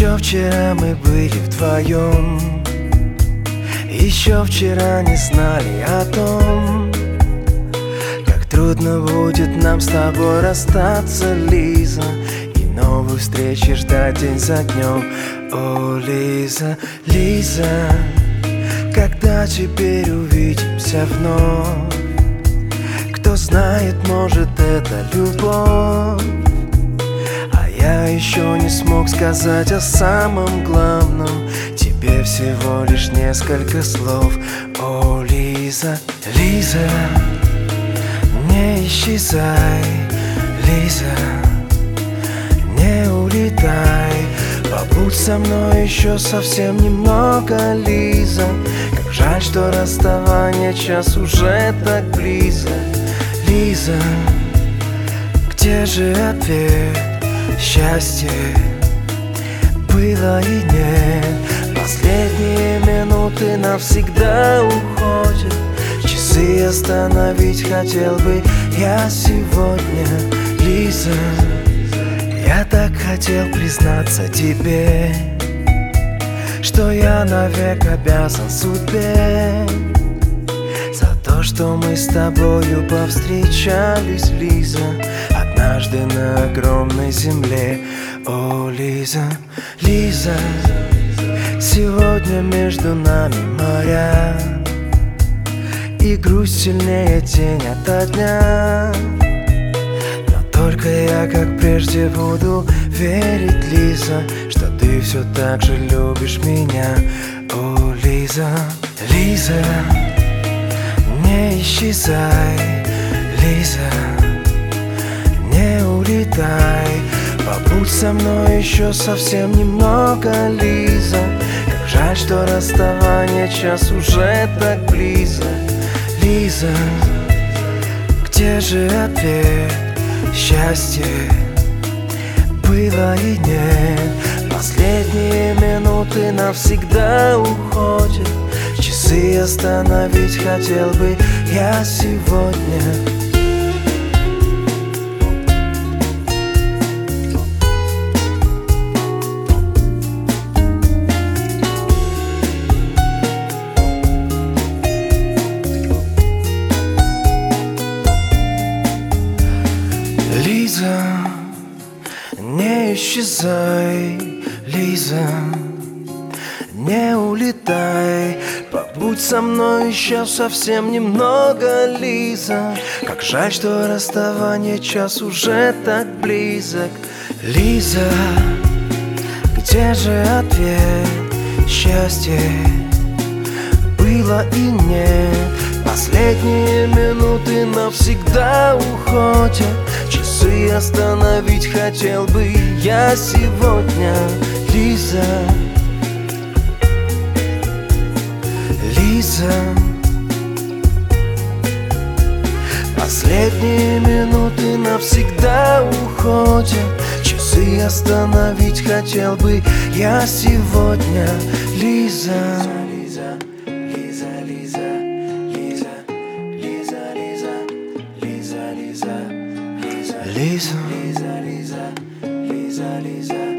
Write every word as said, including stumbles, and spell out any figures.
Еще вчера мы были вдвоем, еще вчера не знали о том, как трудно будет нам с тобой расстаться, Лиза, и новых встреч ждать день за днем. О, Лиза, Лиза, когда теперь увидимся вновь? Кто знает, может, это любовь. А я еще не смог сказать о самом главном, тебе всего лишь несколько слов. О, Лиза, Лиза, не исчезай, Лиза, не улетай, побудь со мной еще совсем немного, Лиза. Как жаль, что расставание час уже так близко. Лиза, где же ответ? Счастье было и нет. Последние минуты навсегда уходят. Часы остановить хотел бы я сегодня. Лиза, я так хотел признаться тебе, что я навек обязан судьбе за то, что мы с тобою повстречались, Лиза, однажды на огромной земле. О, Лиза, Лиза, сегодня между нами моря, и грусть сильнее тень ото дня. Но только я, как прежде, буду верить, Лиза, что ты все так же любишь меня. О, Лиза, Лиза, не исчезай, Лиза, не улетай, побудь со мной еще совсем немного, Лиза. Как жаль, что расставание час уже так близко. Лиза, где же ответ? Счастье было и нет. Последние минуты навсегда уходят. Часы остановить хотел бы я сегодня. Лиза, не исчезай, Лиза, не улетай, побудь со мной еще совсем немного, Лиза. Как жаль, что расставание час уже так близок. Лиза, где же ответ? Счастье было и нет. Последние минуты навсегда уходят. Часы остановить хотел бы я сегодня. Лиза, Лиза, последние минуты навсегда уходят. Часы остановить хотел бы я сегодня. Лиза, Лиза, Лиза, Лиза, Лиза, Лиза, Лиза, Лиза, Лиза, Лиза, Лиза, Лиза, Лиза, Лиза.